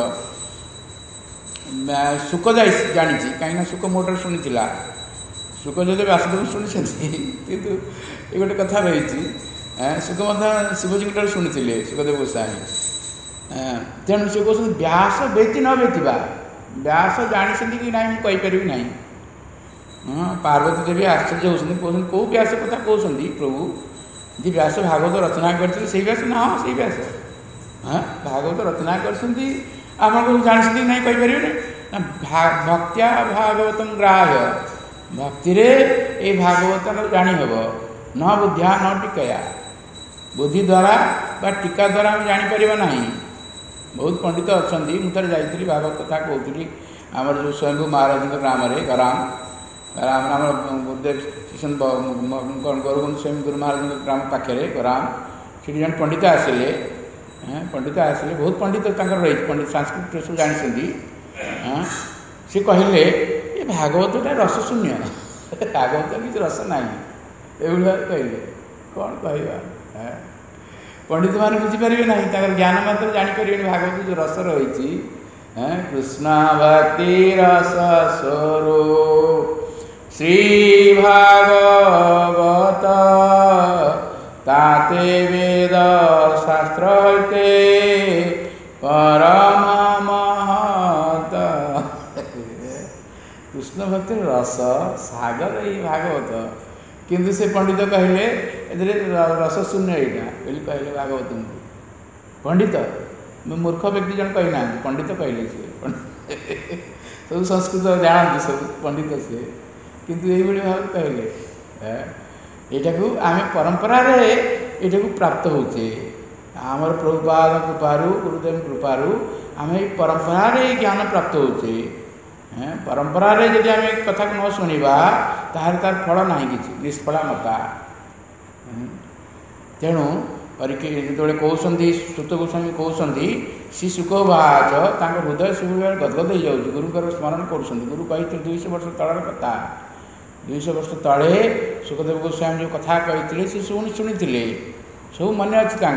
सुख जानी कहीं सुख मोटर शुणी सुख जो व्यासदेव शुणी कितु ये गोटे कथा रही सुख शिवजी शुणी सुखदेव गोस्वामी तेणु से कहते व्यास बेटी न बेटीवा व्यास जानी कि ना मुझे ना हाँ पार्वती देवी आश्चर्य होती कहते कौ व्यास कथा कहते प्रभु जी व्यास भागवत रचना करते से व्यास ना हाँ से व्यास हाँ भागवत रचना करते आप जानी ना कहीपर ना भक्त्या भागवत ग्राह्य भक्ति ये भागवत जानीहब न बुद्धिया न टीकया बुद्धि द्वारा बा टीका द्वारा हम जापर ना बहुत पंडित अच्छा मुझे जाइली भागवत कथा कहती आमर जो स्वयंभू महाराज ग्राम गराम गराम आम गुरुदेव किशन कौन गौरबंद स्वयं गुरु महाराज ग्राम पाखे गराम से जन पंडित आसिले पंडित आसिले बहुत पंडित रही पंडित संस्कृत सब जानी हाँ सी कहले ये भागवतटा रसशून्य भागवत किसी रस ना ये कहले कौन कह पंडित मैंने बुझीपारे ना ज्ञान मात्र जापर भागवत जो रस रही कृष्ण भक्ति रस स्वरूप श्री भागवत ताते वेद शास्त्र हते परम महत कृष्ण भक्ति रस सागर ये भागवत किंतु से पंडित कहले रस शून्य यहाँ बोली कहले भागवत पंडित मूर्ख व्यक्ति जन कही ना पंडित कहले सी सब संस्कृत जानते सब पंडित सी किंतु यही भाव कहले यहाँ को आम परंपरा यहाँ को प्राप्त होचे आमर प्रभुपाद कृपारू गुरुदेव कृपारू आम परंपरा ज्ञान प्राप्त होचे परंपरा जदि आम कथा को न शुणा तार तार फल ना कि निष्फला मता तेणु जो कहते सुत गोस्वामी कहते श्री सुखवाच हृदय सब गदगद हो जाऊँ गुरुकर स्मरण कर गुरु कही दुईश वर्ष तलर कथा दुईश वर्ष तले सुखदेव गोस्वामी जो कथा कही सी शुणी शुणी सब मन अच्छी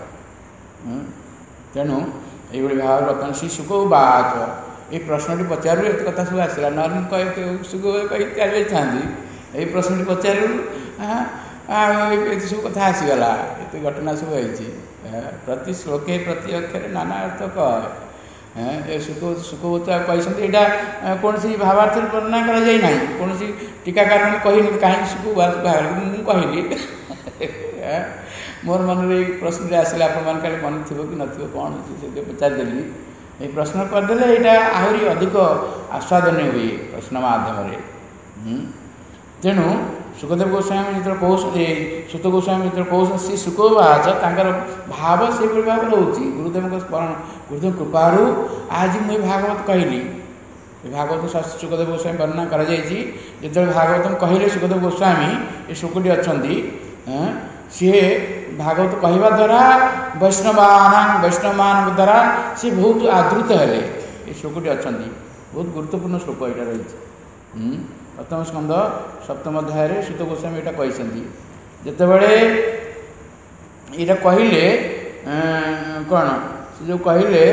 तेणु ये भाव बर्तमान श्री सुखवाच ये प्रश्न पचारू ये कथा सब आसला न सुख कही चली था ये प्रश्न पचारू ये सब कथा आसीगला ये घटना सब होती प्रति श्लोके प्रति अक्षर नाना अर्थ कहे सुख सुखवता कहते यहाँ कौन सी भावार्थ वर्णना करा कौन सी टीकाकार कही कहीं सुख मुझे कहली मोर मन में प्रश्न आसला आप मन थी कि नथो कौन से पचारदेली ये प्रश्न करदे यहाँ आहरी अधिक आस्वादन हुए प्रश्न मध्यम तेणु सुखदेव गोस्वामी जो कहते सुत गोस्वामी जो कहते श्री सुखवाच भाव से भाव रोचे गुरुदेव स्मरण गुरुदेव कृपारू आज मुझे भागवत कहली भागवत शास्त्र सुखदेव गोस्वामी वर्णना कर भागवत कहले सुखदेव गोस्वामी ये शुकटी अच्छा सी भागवत कहवा द्वारा वैष्णवान वैष्णवान द्वारा सी बहुत आदृत है ये श्लोकटी अच्छा बहुत गुरुत्वपूर्ण श्लोक यहाँ रही प्रथम स्कंद सप्तम अध्याय सुत गोस्वामी यहाँ कहते जितेबले यहाँ कहले कौन से जो कहले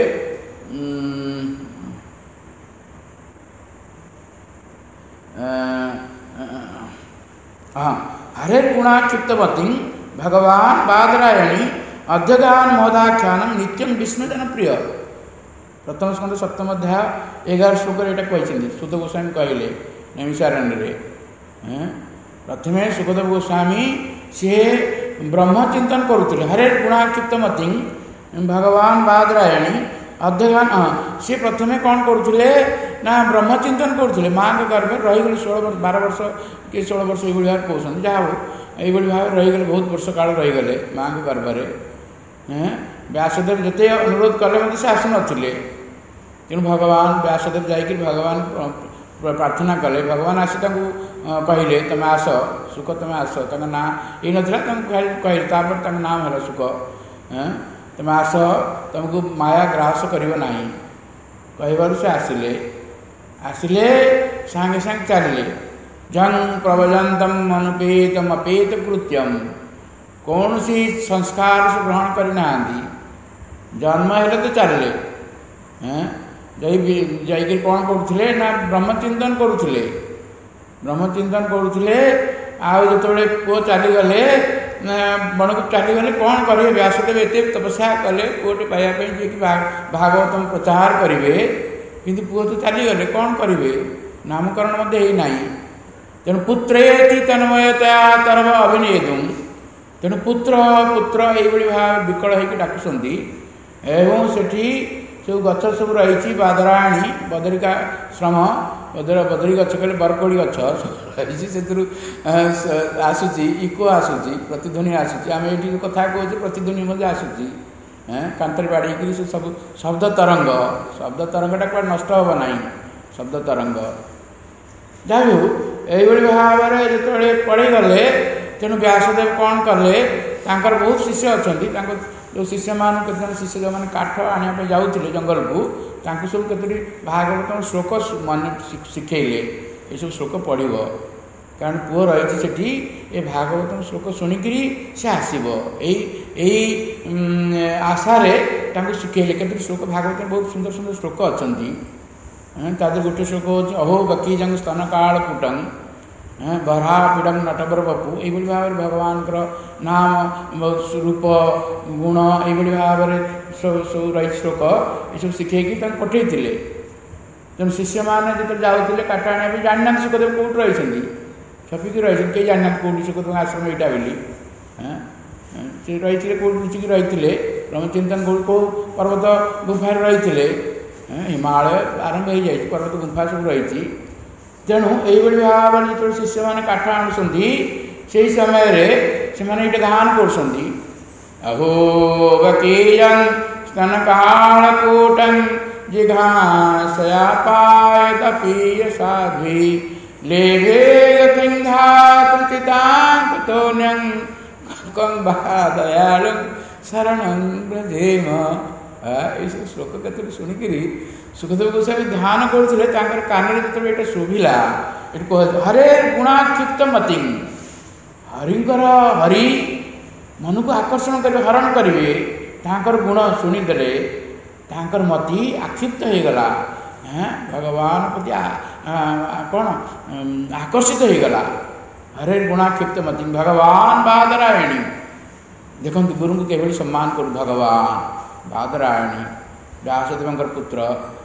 हाँ हरे गुणाच्युतवती भगवान बादरायणी अध्यगान मोदाख्यान नित्यम विष्णु जनप्रिय प्रथम स्कंद सप्तम अध्याय एगार श्लोक यहाँ कहते सुत गोस्वामी कहले नैमिषारण्य प्रथमे सुखदेव गोस्वामी सी ब्रह्मचिंतन करुले हरे गुणाच्युतमती भगवान बादरायणी अध्यगान हाँ सी प्रथमे कौन करुले ना ब्रह्मचिंतन करुले माँ के गर्भ रहीगले षोल वर्ष बार वर्ष कि षोल वर्ष ये भाव कहते जहाँ हो ये भाव रहीगले बहुत वर्ष काल रहीगले माँ के गर्भे व्यासदेव जिते अनुरोध कले मत से आसु नथिले तेणु भगवान व्यासदेव जाकि भगवान प्रार्थना कले भगवान आसी कहले तुम आस सुख तुम आस ना ये नाला कहले तापर नाम है सुख तुम आस तुमको माया ग्रास कर कहवर से आसिले आसिले सांगे सांगे चलिए जंग प्रवजंतम अनुपेतम अपेत कृत्यम कौन सी संस्कार से ग्रहण करना जन्म है तो चलिए जाइए कौन करुले ना ब्रह्मचिंतन करुले ब्रह्मचिंतन करुले आउ जो पुओ चलीगले बण को चलीगले कौन करेंगे व्यासदेव एत तपस्या कले पुओटे पाइबापी जी भागवतम प्रचार करेंगे किंतु पुओ तो चलीगले कौन करेंगे नामकरण ना तेणु पुत्रेति तन्मयता तरव अभिनेदु तेणु पुत्र पुत्र ये भाव विकल होकर डाकुंट एवं से सब गच सब रही बादराणी बदरिका श्रम बदर बदरी गच कहले बरकोड़ी गच रही से आसूची इको आसूची प्रतिध्वनि आसूची आम ये कथा कहे प्रतिध्वनि आसूची कांतरी बाड़ी से सब शब्द तरंग शब्द तरंगटा क्या नष्ट हम ना शब्द तरंग जाऊ यही भाव में जो पढ़ी गले तेणु व्यासदेव कौन कले बहुत शिष्य अच्छा जो शिष्य मान केत शिष्य जो मैंने काठ आने जाऊे जंगल को सब केतोटी भागवत श्लोक मन शिखेले ये सब श्लोक पढ़ कारण पुओ रही ये भागवत श्लोक शुणिकी से आसब यही आशारे शिखेले केतोटी श्लोक भागवत बहुत सुंदर सुंदर श्लोक अच्छा तादर गोटे श्लोक हो अहो बकी जंग स्तन काल पुटंग बरहा पीड़म नटबर बपु ये भाव में भगवान नाम रूप गुण ये भाव में सब सब रही श्लोक ये सब शिखेकी पठे तेणु शिष्य मैंने जो जाते काठ आने जाना सुखदेव कौट रही छपिकी रही कई जाना कौट सुखदेव आश्रम यहाँ बोली सी रही कौट लुचिकी रही ब्रह्मचिंतन कौ पर्वत गुफार रही हिमालय आरंभ हो जाए पर्वत गुंफा सब रही तेणु यही भाव में जो शिष्य मैंने काठ आणुंट से समय से मैंने गान कर अहो बकीजं स्तन कालकूटं जिघांसया पायदपीय साध्वी लेभे कृतितांकतोन्यं कं दयालु शरणं ब्रजेम ये श्लोक के शुणिकी सुखदेव गोस्वामी ध्यान करुले कान जो ये शोभिला ये कह हरे गुणाक्षिप्त मति हरिंकर हरि मन को आकर्षण कर हरण करेंगे तांकर गुण शुणीदे तांकर मति आक्षिप्त हो गला भगवान प्रति कौन आकर्षित हो गला हरे गुणाक्षिप्त मति भगवान बादरायणी देखो गुरु को किभली सम्मान करू भगवान बादरायणी व्यासदेव पुत्र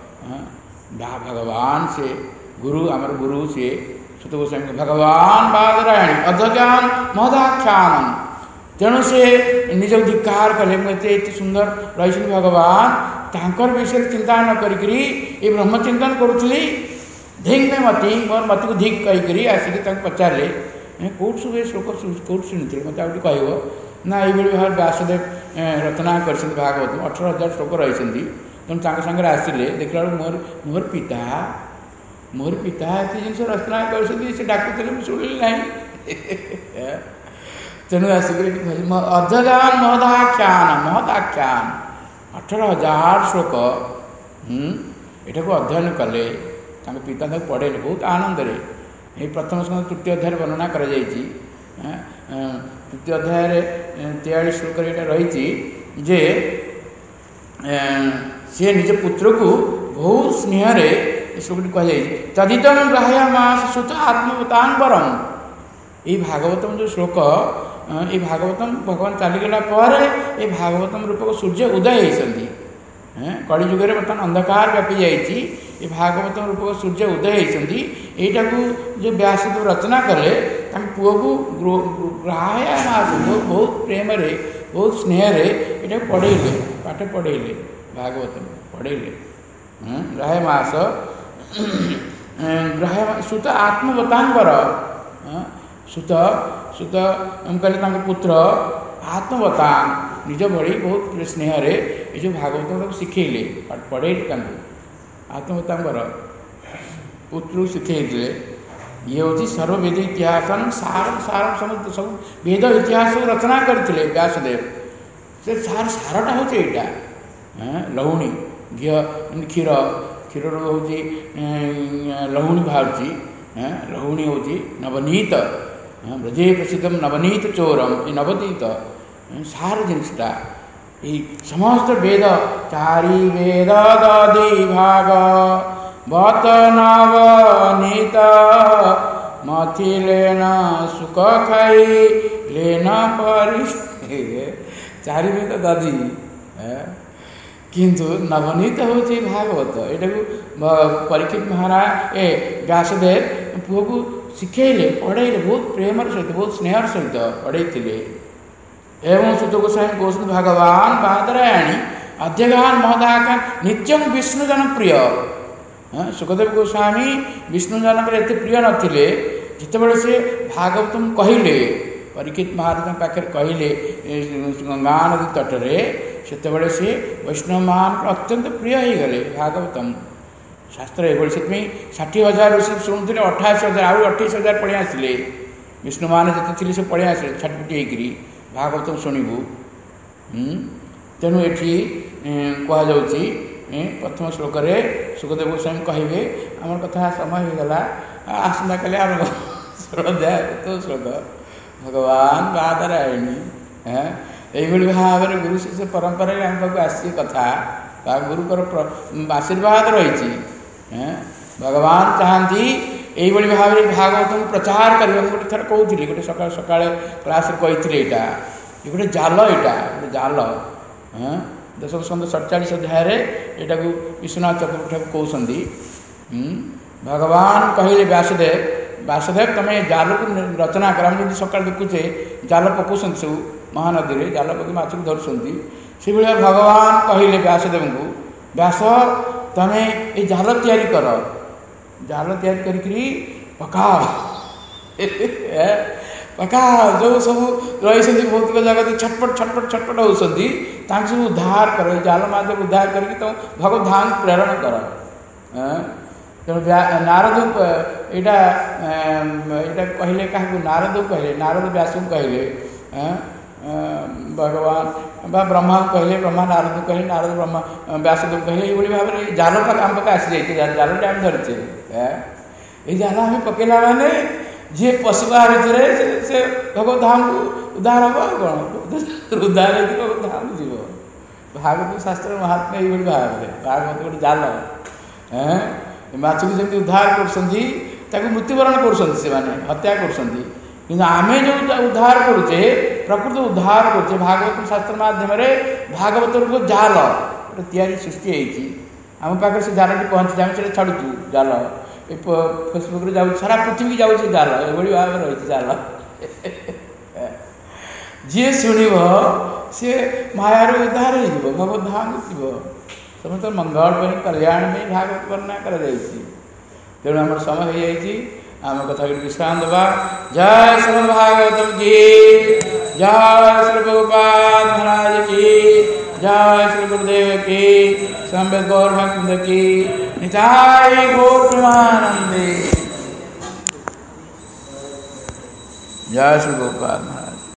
भगवान से गुरु आमर गुरु से सुत गोस्वामी भगवान बादरायणी अधज्ञान महदाख्यान तेणु से निज धिक्कार कले मुझे एत सुंदर रही भगवान तांकर विषय चिंता न करी ये ब्रह्मचिंतन करुली धिक में मति मोर मति को धिक कहीकि आसिक पचारे कौट सब ये श्लोक कौट शुणी मत आगे कह ना ये भाव व्यासदेव रचना कर भागवत अठर हजार श्लोक रही तेणु सागे आसिले देखला मोर मोर पिता मोर पिता ये जिन रचना कर डाकुले मुझे शुणिली ना तेणु आसिक अध्ययन महदाख्यान महदाख्यान अठर हजार श्लोक यहाँ को अध्ययन कले पिता पढ़े बहुत आनंद ये प्रथम स्कंद तृतीय अध्याय वर्णना कर तृतीय अध्याय तेयालीस श्लोक यहाँ रही जे सी निज पुत्र को बहुत स्नेह श्लोक कहुई तदितम ग्राह्यमास सुत आत्मवतान वरम ये भागवतम जो श्लोक ये भागवतम भगवान चलीगला पर ये भागवतम रूप को सूर्य उदय होती कली जुगे बर्तमान अंधकार व्यापी जाइए ये भागवतम रूप को सूर्य उदय होती यहीटा को जो व्यासदेव रचना कले पुओ को ग्राह्य मास बहुत प्रेम बहुत स्नेह ये पढ़ेले पाठ पढ़ेले भागवतम पढ़ेले ग्राह्य मास ग्राह्य सुत आत्मवतांबर सुत सुत कहले पुत्र आत्मवतान निज भली बहुत स्नेह ये जो भागवत शिखेले पढ़े आत्मवतांकर पुत्र शिखेले ये हूँ सर्ववेद इतिहास सार सार समस्त सब वेद इतिहास रचना करते व्यासदेव से सार सारटा हूँ यहाँ लहुणी घी क्षीर क्षीर हूँ लहुणी बाहर लहुणी हूँ नवनीत ब्रजे प्रसिद्ध नवनीत चोरम ये नवनीत सार जिनटा ये समस्त वेद चारि वेद दधि भाग बत नवनीत मथि लेना सुख खाई लेना परि चारि वेद दधि किंतु नवनीत हूँ भागवत यहाँ परीक्षित महाराज ए व्यासदेव पुओ को शिखेले पढ़ेले बहुत प्रेम सहित बहुत स्नेह सहित पढ़े एवं सुत गोस्वामी कौन भगवान बादरायणी अध्यगान महदाकान नित्यम विष्णु जनप्रिय सुखदेव गोस्वामी विष्णु जनकर एत प्रिय नथिले जितेबाला से भागवतम कहले परीक्षित महाराज पाखे कहले गंगा नदी तटरे से सी वैष्णव मान अत्यंत प्रिय हो गले भागवतम शास्त्र ये से षाठी हजार ऋषि शुणुले अठाईस हजार आउ अठाईस हजार पढ़ी आसिले विष्णु मान जिते से पढ़ी आसिले छटपिटी होकर भागवतम शुणु तेणु ये कहुच्छी प्रथम श्लोक सुखदेव गोस्वामी कहे आम कथा समय होगा आसंता काली आम श्रोध्या तो श्लोक भगवान बादरायणी यही भाव में गुरु शिष्य परंपरा आम पाक आसी कथा गुरुकर आशीर्वाद रही भगवान चाहती यही भाव में भागवत को प्रचार करने गोटे थर कहते गोटे सका सका क्लास कही यहाँ ये गोटे जाल यहाँ गोटे जाल दश स्कंद सड़चाश अध्याय यहाँ को विश्वनाथ चक्रवर्ती कहते भगवान कहले व्यासदेव व्यासदेव तुम जाल को रचना कर जब सका देखुचे जाल पकाउं सब महानदी में जाल पकड़ माछ को धरुंट से भाया भगवान कहले व्यासदेव को व्यास तुम ये जाल तैयारी कर जाल तैयारी करी पकाओ पकाओ जो सब रही भौतिक जगत छटपट छटपट छटपट होती सब उद्धार कर जाल माध्यम उद्धार करके तुम भगवत धाम प्रेरण कर तेणु नारद यहाँ यहाँ कहले क्या नारद कहले नारद व्यास को कहले भगवान बा ब्रह्मा को कहले ब्रह्मा नारद को कहले नारद ब्रह्मा व्यासदेव कहले ये भाव में जाल पाक आम पाक आसी जाए जालटे आम धरचे ये जाल आम पकेला मैंने जी पशुआ भितर से भगवत धाम को उद्धार हम कौन उद्धार हो भगवत धाम को जीव भागवत शास्त्र महात्मा ये भाव में भागवत गोटे जाल माछ को जमी उद्धार कर मृत्युवरण कर हत्या कर आमे जो उद्धार करुचे प्रकृत उद्धार करुचे भागवत शास्त्र माध्यम भागवत को जाल गोटे या सृष्टि आम पाखे से जाल पहुँची आम से छाड़ू जाल फेसबुक जाऊ सारा पृथ्वी की जाऊँ जाल ये भाव में रही जाल जी शुणव सी मायार उद्धार हो भगवत धाम जीव समस्त मंगल कल्याण में भागवत वर्णना कर तेणु आम समय हो जाए आम कथा विश्राम दबा जय श्रीमद् भागवतम की जय श्री प्रभुपाद महाराज की जय श्री गुरुदेव की संवेद गौर भक्त की निताय गौर प्रेमानंदे जय श्री प्रभुपाद महाराज।